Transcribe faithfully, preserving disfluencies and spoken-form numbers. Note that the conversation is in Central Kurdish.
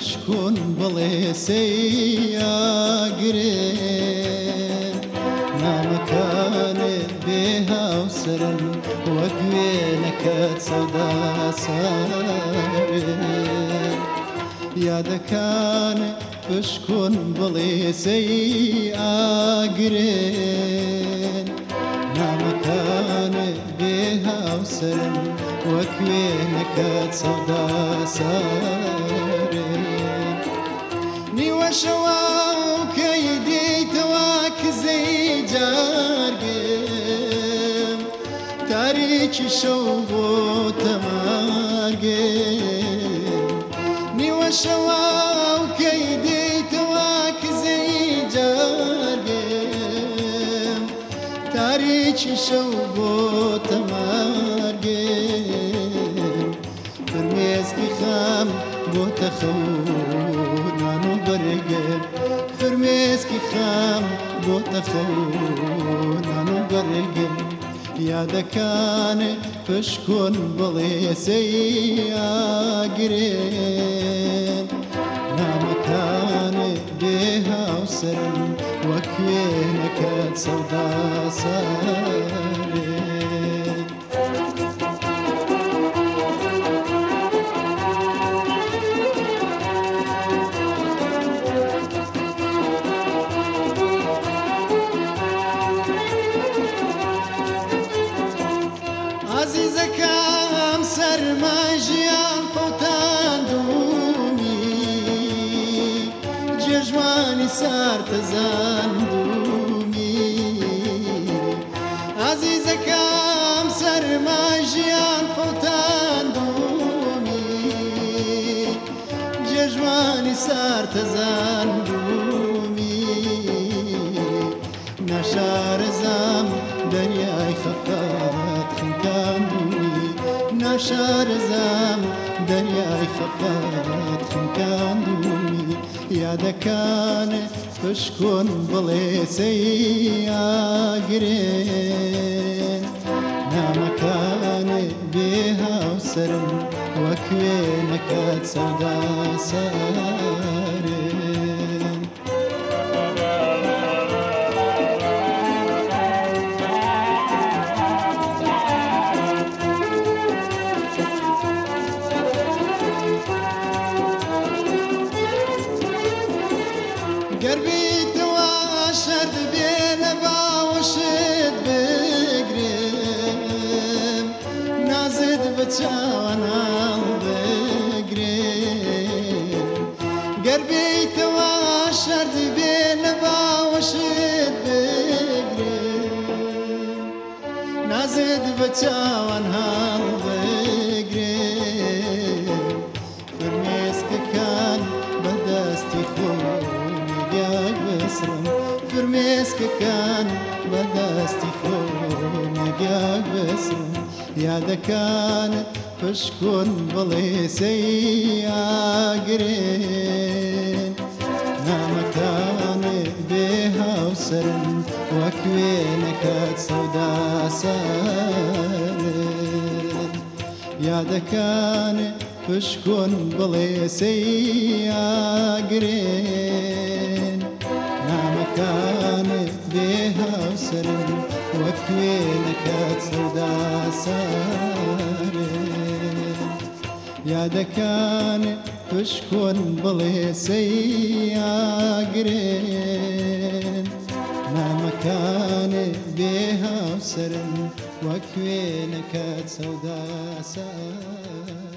پشکون بڵێ سەیاگرێن نامەکانێ بێ هاوسەرن وەک وێنەکەت سەودا سارێن یادەکانێ پشکون بڵێ سەیاگرێن نامەکانێ بێ هاوسەرن وەک وێنەکەت سەودا سارێن نیوە شەوە کەی دیتەوە کزەی جارگێم تاریکی شەو بۆ تەمارگێم نیوە شەوە کەی دیتەوە کزەی جارگێم تاریکی شەو بۆ تەمارگێم فرمێسکی خام بۆ تەخەونان و بەرگێم فرمێسکی خام بۆ تەخەونان و بەرگێم یادەکانێ پشکۆن بڵێ سەیاگرێن نامەکانێ بێ هاوسەرن وەک وێنەکەت سەودا سارێن عزیزەکەم سەرمای ژیان فەوتاندومی جێژوانی سارتەزاندومی عزیزەکەم سەرمای ژیان فەوتاندومی جێژوانی سارتەزاندومی ناشارەزام دەریای خەفات خنکاندومی ناشارەزام دەریای خەفات خنکاندومی یادەکانێ پشکۆن بڵێ سەیاگرێن نامەکانێ بێ هاوسەرن وەک وێنەکەت سەودا سارێن گەر بیتەوە شەرد بێ لە باوەشت بگرێم نازت بە چاوەناڵ بگرێم گەر بیتەوە شەرد بێ لە باوەشت بگرێم نازت بە چاوەناڵ بگرێم فرمێسکەکان بەدەستی خۆم فرمێسکەکان بەدەستی خۆمەگیاک بەسم یادەکانت پشکۆن بڵێ سەیاگرێن نامەکانێ بێ هاوسەرن وەک وێنەکەت سەودا سارێن یادەکانێ پشکۆن بڵێ سەیاگرێن نامەکانێ بێ هاوسەرن وەک وێنەکەت سەودا سارێن یادەکانێ پشکۆن بڵێ سەیاگرێن نامەکانێ بێ هاوسەرن وەک وێنەکەت سەودا سارێن